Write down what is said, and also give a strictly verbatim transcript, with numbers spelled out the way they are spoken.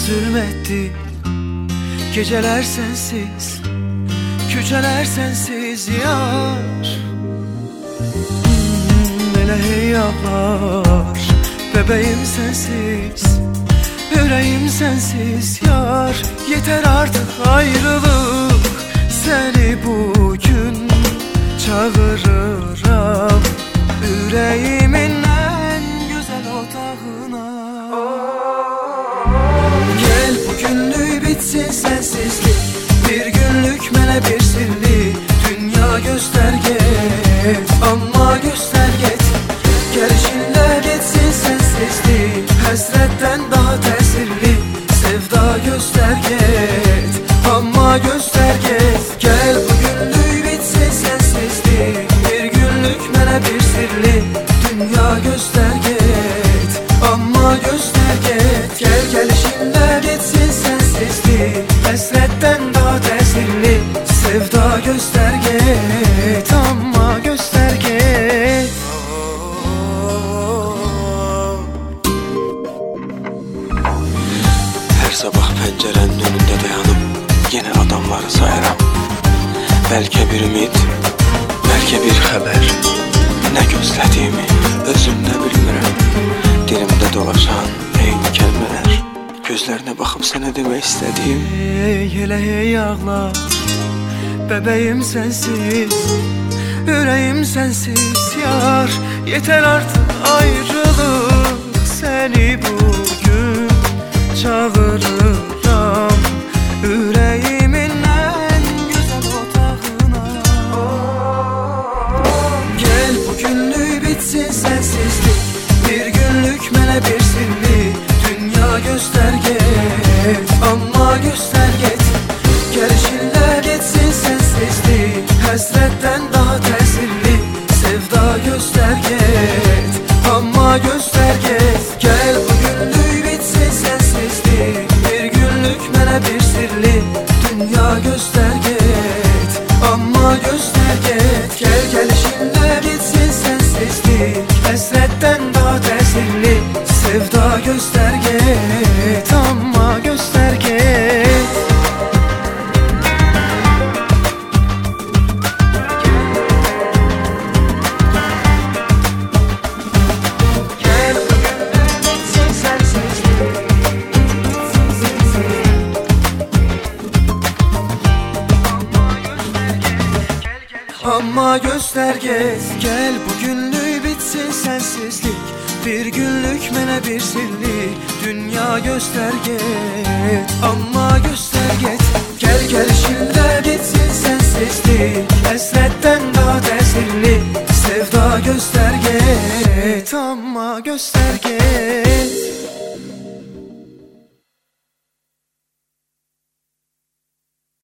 zulmetti. Geceler sensiz, küçeler sensiz yar. hmm, Elə hey ağlar, bebeğim sensiz, yüreğim sensiz yar. Yeter artık ayrılık, seni bugün çağırıram yüreğimin en güzel otağına. Gel bugünlük bitsin sensizlik, bir günlük mənə bir sirli. Dünya gösterget, amma gösterget. Gelişinle geçsin sensizlik, həsrətdən daha təsirli. Sevda gösterget, amma gösterget. Gel bugünlük bitsin sensizlik, bir günlük mənə bir sirli. Dünya gösterget, amma gösterget. Gel gelişinle geçsin sensizlik, həsrətdən daha təsirli. Sevda gösterget, amma gösterget. Her sabah pencerenin önünde dayanıp yine adamları sayarım. Belki bir ümit, belki bir haber. Ne gözlediğimi özümde bilmirəm. Dilimde dolaşan eyni kelimeler. Gözlerine bakıp sana demek istediğim: Hey elə hey ağlar, bebeğim sensiz, yüreğim sensiz yar. Yeter artık ayrılık, seni bugün çağırıram yüreğimin en güzel otağına. Gel bugünlük bitsin sensizlik, bir günlük mənə bir sirli. Dünya gösterget, amma gösterget. Gelişinle geçsin sensizlik, həsrətdən daha təsirli. Sevda gösterget, amma gösterget. Gel bugünlük bitsin sensizlik, bir günlük mənə bir sirli. Dünya gösterget, amma gösterget. Gel gelişinle geçsin sensizlik, həsrətdən daha təsirli. Sevda gösterget, amma gösterget. Amma gösterget. Gel bugünlük bitsin sensizlik, bir günlük mənə bir sirli. Dünya gösterget, amma gösterget. Gel gelişinle geçsin sensizlik, həsrətdən daha təsirli. Sevda gösterget, amma gösterget.